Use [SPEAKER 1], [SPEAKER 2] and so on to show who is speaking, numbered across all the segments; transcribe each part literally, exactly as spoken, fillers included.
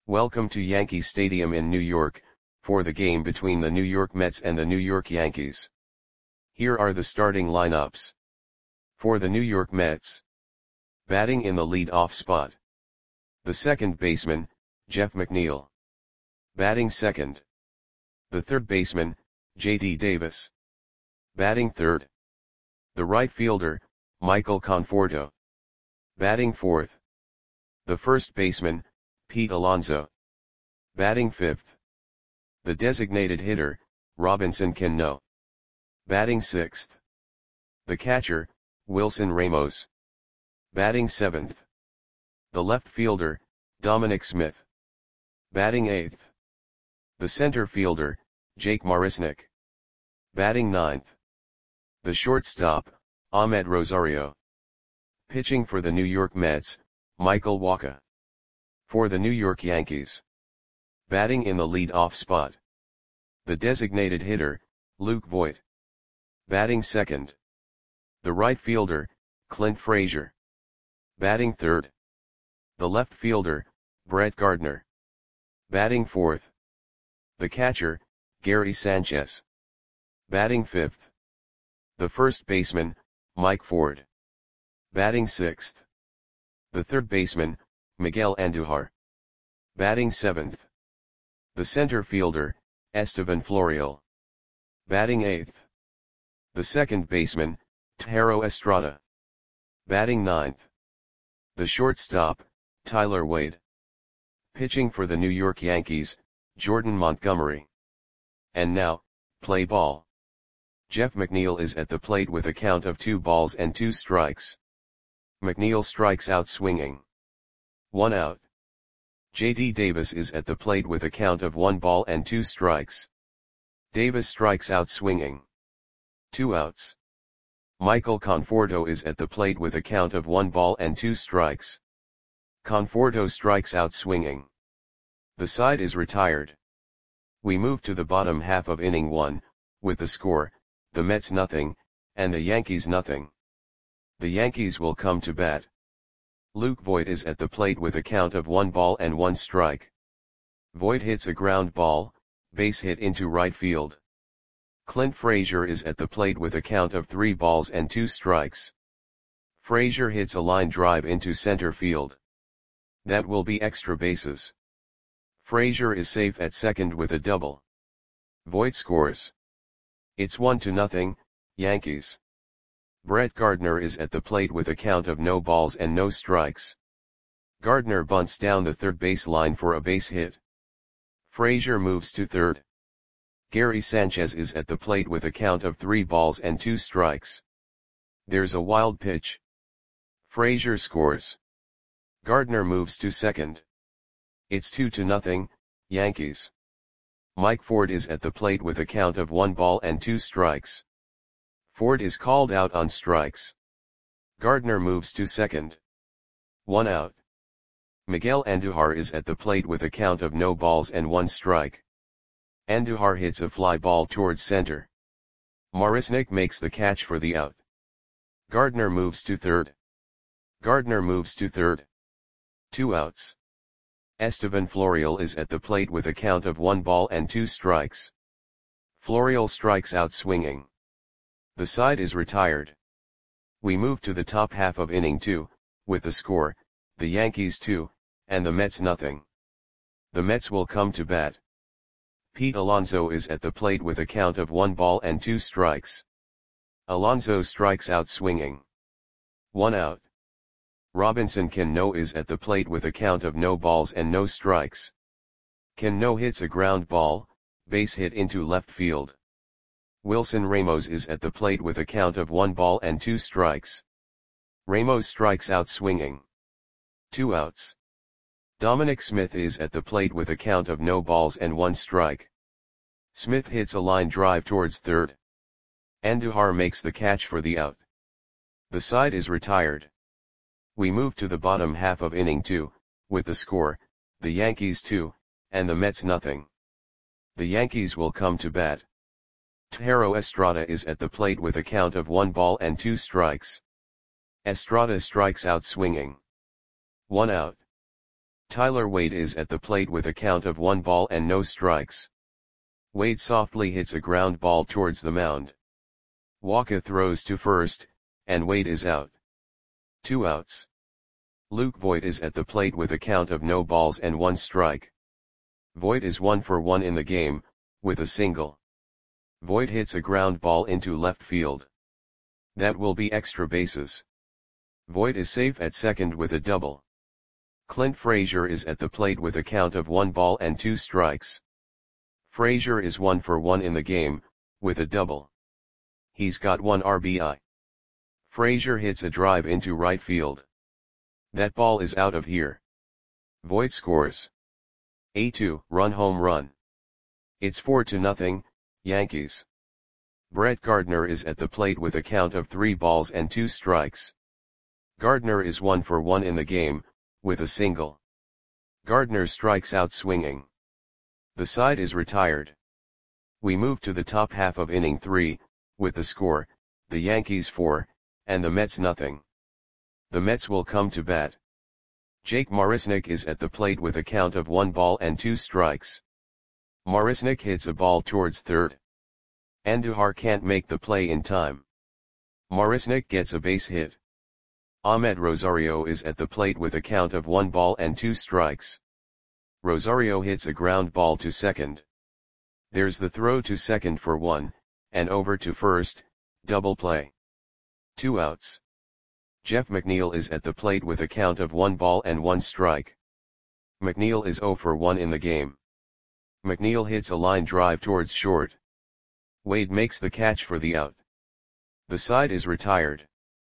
[SPEAKER 1] Welcome to Yankee Stadium in New York, for the game between the New York Mets and the New York Yankees. Here are the starting lineups. For the New York Mets. Batting in the lead-off spot. The second baseman, Jeff McNeil. Batting second. The third baseman, J D Davis. Batting third. The right fielder, Michael Conforto. Batting fourth. The first baseman, Pete Alonso. Batting fifth. The designated hitter, Robinson Cano. Batting sixth. The catcher, Wilson Ramos. Batting seventh. The left fielder, Dominic Smith. Batting eighth. The center fielder, Jake Marisnick. Batting ninth. The shortstop, Ahmed Rosario. Pitching for the New York Mets, Michael Wacha. For the New York Yankees. Batting in the lead-off spot. The designated hitter, Luke Voit. Batting second. The right fielder, Clint Frazier. Batting third. The left fielder, Brett Gardner. Batting fourth. The catcher, Gary Sanchez. Batting fifth. The first baseman, Mike Ford. Batting sixth. The third baseman, Miguel Andujar. Batting seventh. The center fielder, Estevan Florial. Batting eighth. The second baseman, Thairo Estrada. Batting ninth. The shortstop, Tyler Wade. Pitching for the New York Yankees, Jordan Montgomery. And now, play ball. Jeff McNeil is at the plate with a count of two balls and two strikes. McNeil strikes out swinging. One out. J D Davis is at the plate with a count of one ball and two strikes. Davis strikes out swinging. Two outs. Michael Conforto is at the plate with a count of one ball and two strikes. Conforto strikes out swinging. The side is retired. We move to the bottom half of inning one, with the score, the Mets nothing, and the Yankees nothing. The Yankees will come to bat. Luke Voit is at the plate with a count of one ball and one strike. Voit hits a ground ball, base hit into right field. Clint Frazier is at the plate with a count of three balls and two strikes. Frazier hits a line drive into center field. That will be extra bases. Frazier is safe at second with a double. Voit scores. It's one to nothing, Yankees. Brett Gardner is at the plate with a count of no balls and no strikes. Gardner bunts down the third base line for a base hit. Frazier moves to third. Gary Sanchez is at the plate with a count of three balls and two strikes. There's a wild pitch. Frazier scores. Gardner moves to second. It's two to nothing, Yankees. Mike Ford is at the plate with a count of one ball and two strikes. Ford is called out on strikes. Gardner moves to second. One out. Miguel Andujar is at the plate with a count of no balls and one strike. Andujar hits a fly ball towards center. Marisnick makes the catch for the out. Gardner moves to third. Gardner moves to third. Two outs. Estevan Florial is at the plate with a count of one ball and two strikes. Florial strikes out swinging. The side is retired. We move to the top half of inning two, with the score, the Yankees two, and the Mets nothing. The Mets will come to bat. Pete Alonso is at the plate with a count of one ball and two strikes. Alonso strikes out swinging. One out. Robinson Cano is at the plate with a count of no balls and no strikes. Cano hits a ground ball, base hit into left field. Wilson Ramos is at the plate with a count of one ball and two strikes. Ramos strikes out swinging. Two outs. Dominic Smith is at the plate with a count of no balls and one strike. Smith hits a line drive towards third. Andujar makes the catch for the out. The side is retired. We move to the bottom half of inning two, with the score, the Yankees two, and the Mets nothing. The Yankees will come to bat. Thairo Estrada is at the plate with a count of one ball and two strikes. Estrada strikes out swinging. One out. Tyler Wade is at the plate with a count of one ball and no strikes. Wade softly hits a ground ball towards the mound. Walker throws to first, and Wade is out. Two outs. Luke Voit is at the plate with a count of no balls and one strike. Voit is one for one in the game, with a single. Voit hits a ground ball into left field. That will be extra bases. Voit is safe at second with a double. Clint Frazier is at the plate with a count of one ball and two strikes. Frazier is one for one in the game, with a double. He's got one R B I. Frazier hits a drive into right field. That ball is out of here. Voit scores a two-run home run. It's four to nothing, Yankees. Brett Gardner is at the plate with a count of three balls and two strikes. Gardner is one for one in the game, with a single. Gardner strikes out swinging. The side is retired. We move to the top half of inning three, with the score, the Yankees four, and the Mets nothing. The Mets will come to bat. Jake Marisnick is at the plate with a count of one ball and two strikes. Marisnick hits a ball towards third. Andujar can't make the play in time. Marisnick gets a base hit. Ahmed Rosario is at the plate with a count of one ball and two strikes. Rosario hits a ground ball to second. There's the throw to second for one, and over to first, double play. Two outs. Jeff McNeil is at the plate with a count of one ball and one strike. McNeil is zero for one in the game. McNeil hits a line drive towards short. Wade makes the catch for the out. The side is retired.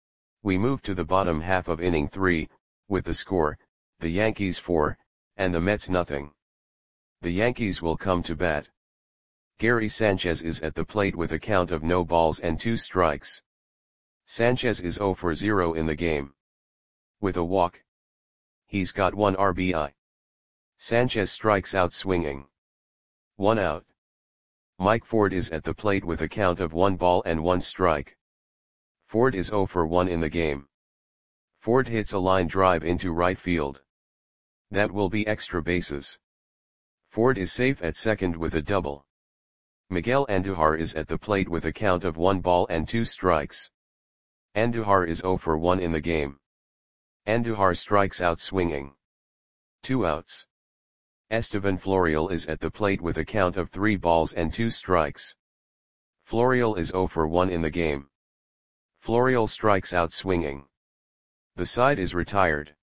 [SPEAKER 1] We move to the bottom half of inning three, with the score, the Yankees four, and the Mets nothing. The Yankees will come to bat. Gary Sanchez is at the plate with a count of no balls and two strikes. Sanchez is zero for zero in the game. With a walk. He's got one R B I. Sanchez strikes out swinging. One out. Mike Ford is at the plate with a count of one ball and one strike. Ford is zero for one in the game. Ford hits a line drive into right field. That will be extra bases. Ford is safe at second with a double. Miguel Andujar is at the plate with a count of one ball and two strikes. Andujar is zero for one in the game. Andujar strikes out swinging. Two outs. Estevan Florial is at the plate with a count of three balls and two strikes. Florial is zero for one in the game. Florial strikes out swinging. The side is retired.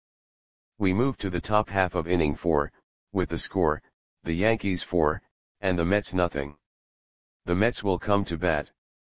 [SPEAKER 1] We move to the top half of inning four, with the score, the Yankees four, and the Mets nothing. The Mets will come to bat.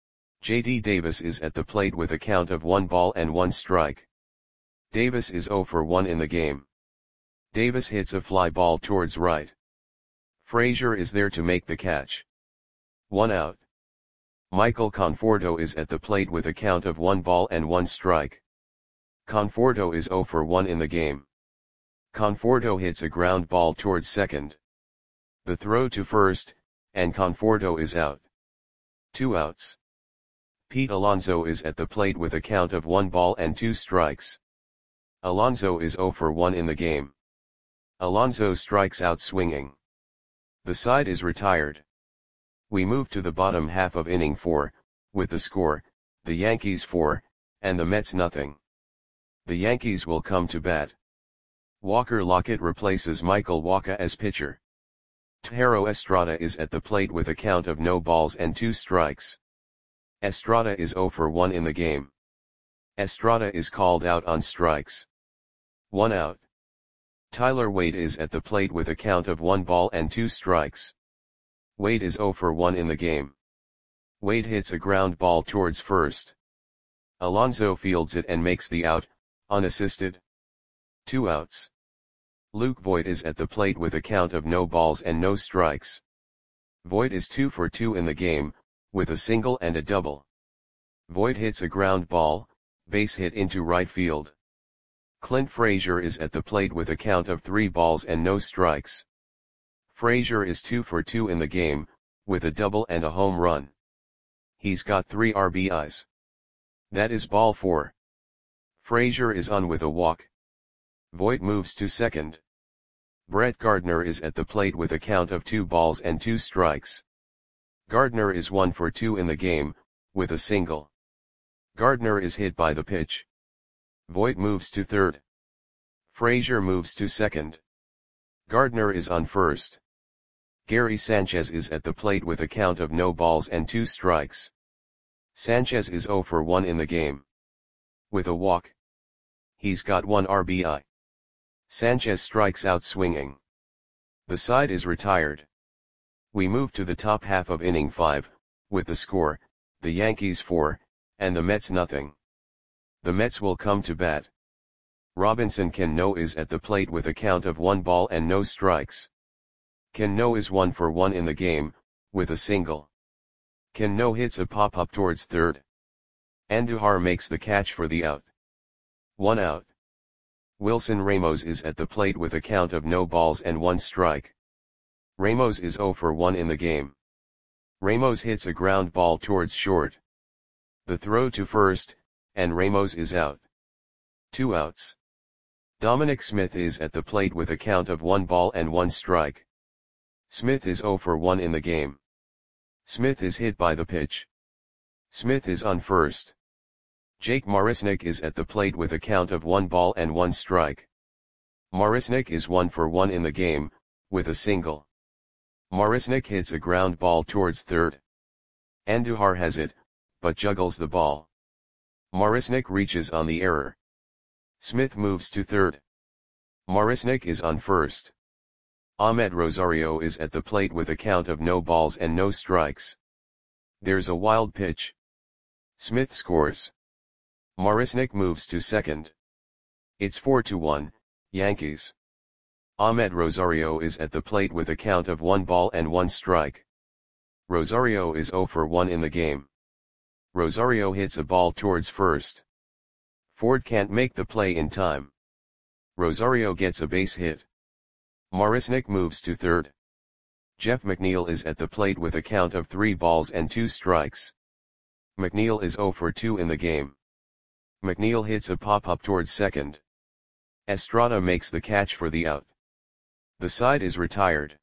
[SPEAKER 1] J D Davis is at the plate with a count of one ball and one strike. Davis is zero for one in the game. Davis hits a fly ball towards right. Frazier is there to make the catch. One out. Michael Conforto is at the plate with a count of one ball and one strike. Conforto is zero for one in the game. Conforto hits a ground ball towards second. The throw to first, and Conforto is out. Two outs. Pete Alonso is at the plate with a count of one ball and two strikes. Alonso is zero for one in the game. Alonso strikes out swinging. The side is retired. We move to the bottom half of inning four, with the score, the Yankees four, and the Mets nothing. The Yankees will come to bat. Walker Lockett replaces Michael Wacha as pitcher. Thairo Estrada is at the plate with a count of no balls and two strikes. Estrada is zero for one in the game. Estrada is called out on strikes. One out. Tyler Wade is at the plate with a count of one ball and two strikes. Wade is zero for one in the game. Wade hits a ground ball towards first. Alonso fields it and makes the out, unassisted. Two outs. Luke Voit is at the plate with a count of no balls and no strikes. Voit is two for two in the game, with a single and a double. Voit hits a ground ball, base hit into right field. Clint Frazier is at the plate with a count of three balls and no strikes. Frazier is two for two in the game, with a double and a home run. He's got three R B Is. That is ball four. Frazier is on with a walk. Voit moves to second. Brett Gardner is at the plate with a count of two balls and two strikes. Gardner is one for two in the game, with a single. Gardner is hit by the pitch. Voit moves to third. Frazier moves to second. Gardner is on first. Gary Sanchez is at the plate with a count of no balls and two strikes. Sanchez is zero for one in the game. With a walk. He's got one R B I. Sanchez strikes out swinging. The side is retired. We move to the top half of inning five, with the score, the Yankees four, and the Mets nothing. The Mets will come to bat. Robinson Cano is at the plate with a count of one ball and no strikes. Cano is one for one in the game, with a single. Cano hits a pop-up towards third. Andujar makes the catch for the out. One out. Wilson Ramos is at the plate with a count of no balls and one strike. Ramos is zero for one in the game. Ramos hits a ground ball towards short. The throw to first, and Ramos is out. Two outs. Dominic Smith is at the plate with a count of one ball and one strike. Smith is zero for one in the game. Smith is hit by the pitch. Smith is on first. Jake Marisnick is at the plate with a count of one ball and one strike. Marisnick is one for one in the game, with a single. Marisnick hits a ground ball towards third. Andujar has it, but juggles the ball. Marisnick reaches on the error. Smith moves to third. Marisnick is on first. Ahmed Rosario is at the plate with a count of no balls and no strikes. There's a wild pitch. Smith scores. Marisnick moves to second. It's four to one, Yankees. Ahmed Rosario is at the plate with a count of one ball and one strike. Rosario is zero for one in the game. Rosario hits a ball towards first. Ford can't make the play in time. Rosario gets a base hit. Marisnick moves to third. Jeff McNeil is at the plate with a count of three balls and two strikes. McNeil is zero for two in the game. McNeil hits a pop-up towards second. Estrada makes the catch for the out. The side is retired.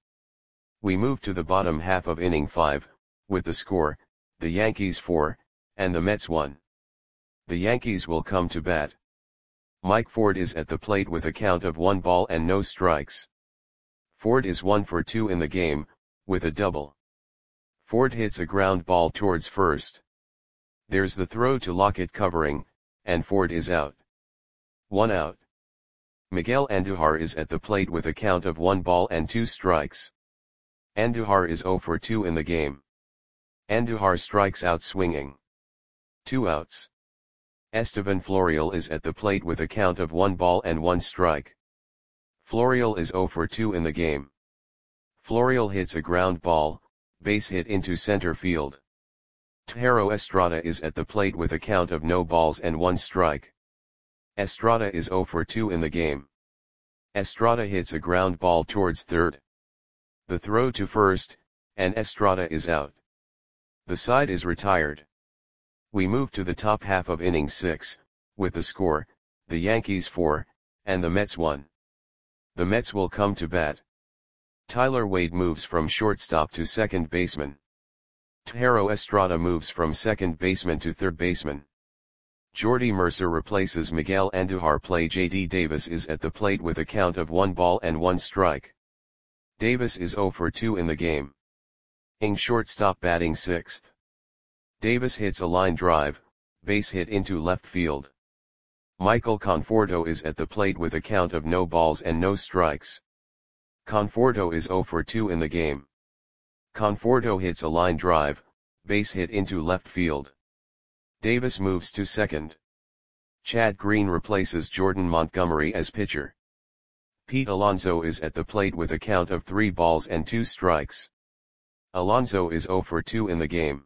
[SPEAKER 1] We move to the bottom half of inning five, with the score, the Yankees four, and the Mets one. The Yankees will come to bat. Mike Ford is at the plate with a count of one ball and no strikes. Ford is one for two in the game, with a double. Ford hits a ground ball towards first. There's the throw to Lockett covering, and Ford is out. One out. Miguel Andujar is at the plate with a count of one ball and two strikes. Andujar is zero for two in the game. Andujar strikes out swinging. Two outs. Estevan Florial is at the plate with a count of one ball and one strike. Florial is zero for two in the game. Florial hits a ground ball, base hit into center field. Tejero Estrada is at the plate with a count of no balls and one strike. Estrada is zero for two in the game. Estrada hits a ground ball towards third. The throw to first, and Estrada is out. The side is retired. We move to the top half of inning six, with the score, the Yankees four, and the Mets one. The Mets will come to bat. Tyler Wade moves from shortstop to second baseman. Tejero Estrada moves from second baseman to third baseman. Jordy Mercer replaces Miguel Andujar. Play J D Davis is at the plate with a count of one ball and one strike. Davis is zero for two in the game. Ing shortstop batting sixth. Davis hits a line drive, base hit into left field. Michael Conforto is at the plate with a count of no balls and no strikes. Conforto is zero for two in the game. Conforto hits a line drive, base hit into left field. Davis moves to second. Chad Green replaces Jordan Montgomery as pitcher. Pete Alonso is at the plate with a count of three balls and two strikes. Alonso is zero for two in the game.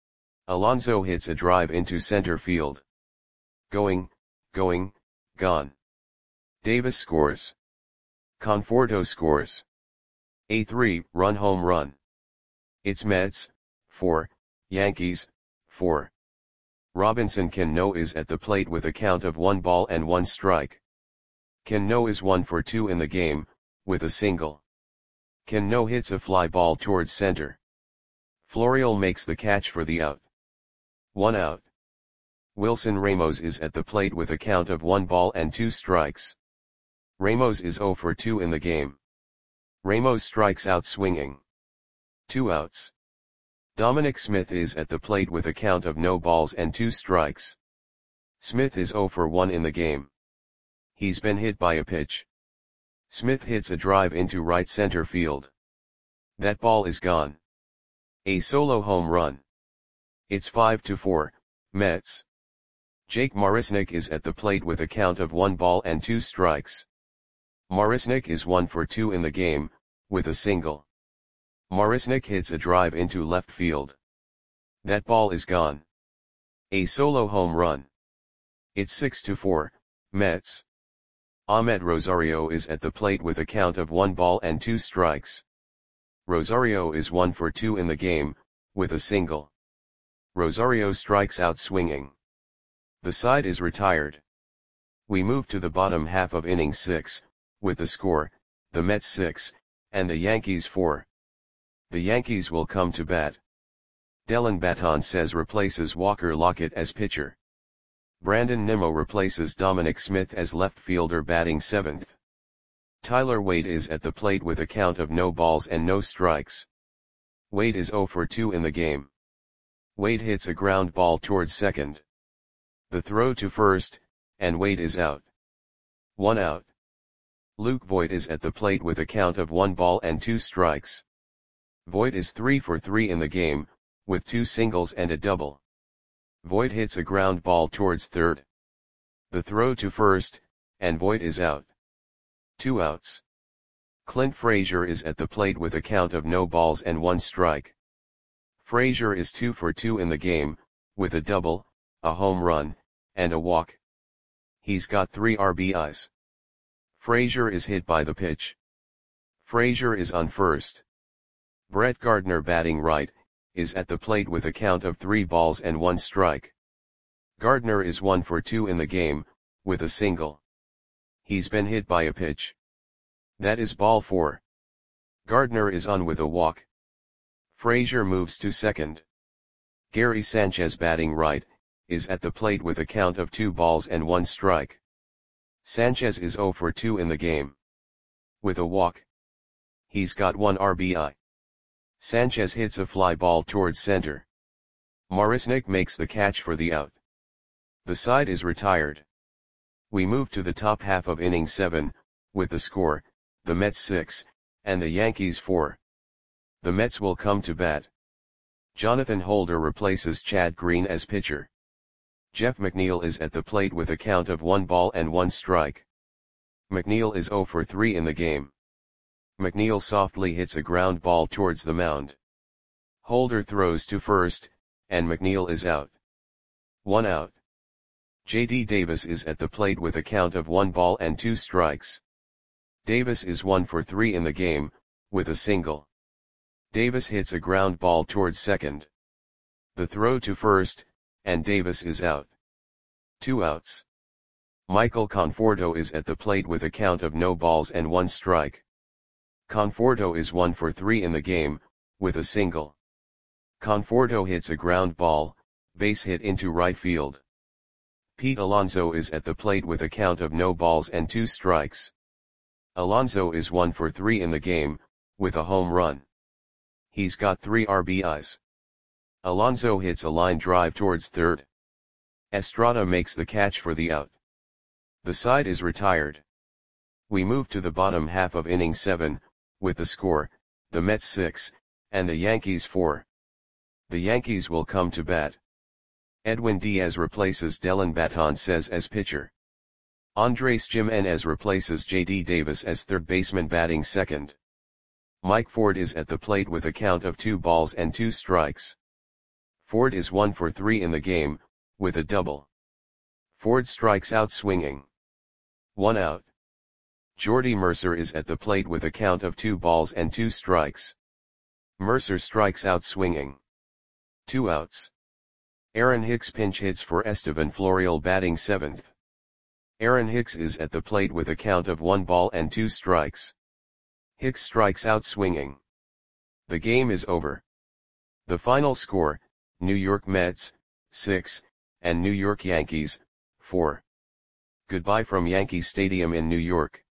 [SPEAKER 1] Alonso hits a drive into center field. Going, going, gone. Davis scores. Conforto scores. A three-run home run. It's Mets, four, Yankees, four. Robinson Cano is at the plate with a count of one ball and one strike. Cano is one for two in the game, with a single. Cano hits a fly ball towards center. Florial makes the catch for the out. One out. Wilson Ramos is at the plate with a count of one ball and two strikes. Ramos is zero for two in the game. Ramos strikes out swinging. Two outs. Dominic Smith is at the plate with a count of no balls and two strikes. Smith is zero for one in the game. He's been hit by a pitch. Smith hits a drive into right center field. That ball is gone. A solo home run. It's five to four, Mets. Jake Marisnick is at the plate with a count of one ball and two strikes. Marisnick is one for two in the game, with a single. Marisnick hits a drive into left field. That ball is gone. A solo home run. It's six to four, Mets. Ahmed Rosario is at the plate with a count of one ball and two strikes. Rosario is one for two in the game, with a single. Rosario strikes out swinging. The side is retired. We move to the bottom half of inning six, with the score, the Mets six, and the Yankees four. The Yankees will come to bat. Dellin Betances replaces Walker Lockett as pitcher. Brandon Nimmo replaces Dominic Smith as left fielder batting seventh. Tyler Wade is at the plate with a count of no balls and no strikes. Wade is zero for two in the game. Wade hits a ground ball towards second. The throw to first, and Wade is out. One out. Luke Voit is at the plate with a count of one ball and two strikes. Voit is three for three in the game, with two singles and a double. Voit hits a ground ball towards third. The throw to first, and Voit is out. Two outs. Clint Frazier is at the plate with a count of no balls and one strike. Frazier is two for two in the game, with a double, a home run, and a walk. He's got three R B Is. Frazier is hit by the pitch. Frazier is on first. Brett Gardner batting right, is at the plate with a count of three balls and one strike. Gardner is one for two in the game, with a single. He's been hit by a pitch. That is ball four. Gardner is on with a walk. Frazier moves to second. Gary Sanchez batting right, is at the plate with a count of two balls and one strike. Sanchez is zero for two in the game. With a walk. He's got one R B I. Sanchez hits a fly ball towards center. Marisnick makes the catch for the out. The side is retired. We move to the top half of inning seven, with the score, the Mets six, and the Yankees four. The Mets will come to bat. Jonathan Holder replaces Chad Green as pitcher. Jeff McNeil is at the plate with a count of one ball and one strike. McNeil is zero for three in the game. McNeil softly hits a ground ball towards the mound. Holder throws to first, and McNeil is out. One out. J D Davis is at the plate with a count of one ball and two strikes. Davis is one for three in the game, with a single. Davis hits a ground ball towards second. The throw to first, and Davis is out. Two outs. Michael Conforto is at the plate with a count of no balls and one strike. Conforto is one for three in the game, with a single. Conforto hits a ground ball, base hit into right field. Pete Alonso is at the plate with a count of no balls and two strikes. Alonso is one for three in the game, with a home run. He's got three R B Is. Alonso hits a line drive towards third. Estrada makes the catch for the out. The side is retired. We move to the bottom half of inning seven, with the score, the Mets six, and the Yankees four. The Yankees will come to bat. Edwin Diaz replaces Dellin Betances as pitcher. Andres Gimenez replaces J D Davis as third baseman batting second. Mike Ford is at the plate with a count of two balls and two strikes. Ford is one for three in the game, with a double. Ford strikes out swinging. One out. Jordy Mercer is at the plate with a count of two balls and two strikes. Mercer strikes out swinging. Two outs. Aaron Hicks pinch hits for Estevan Florial batting seventh. Aaron Hicks is at the plate with a count of one ball and two strikes. Hicks strikes out swinging. The game is over. The final score, New York Mets, six, and New York Yankees, four. Goodbye from Yankee Stadium in New York.